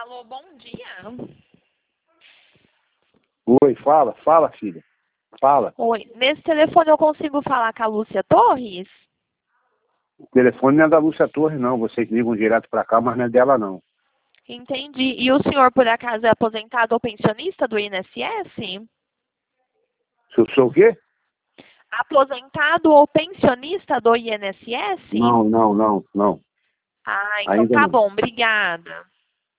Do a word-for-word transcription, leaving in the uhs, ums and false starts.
Alô, bom dia. Oi, fala, fala, filha. Fala. Oi, nesse telefone eu consigo falar com a Lúcia Torres? O telefone não é da Lúcia Torres, não. Vocês ligam direto pra cá, mas não é dela, não. Entendi. E o senhor, por acaso, é aposentado ou pensionista do I N S S? Sou, sou o quê? Aposentado ou pensionista do I N S S? Não, não, não, não. Ah, então Ainda tá não. bom, obrigada.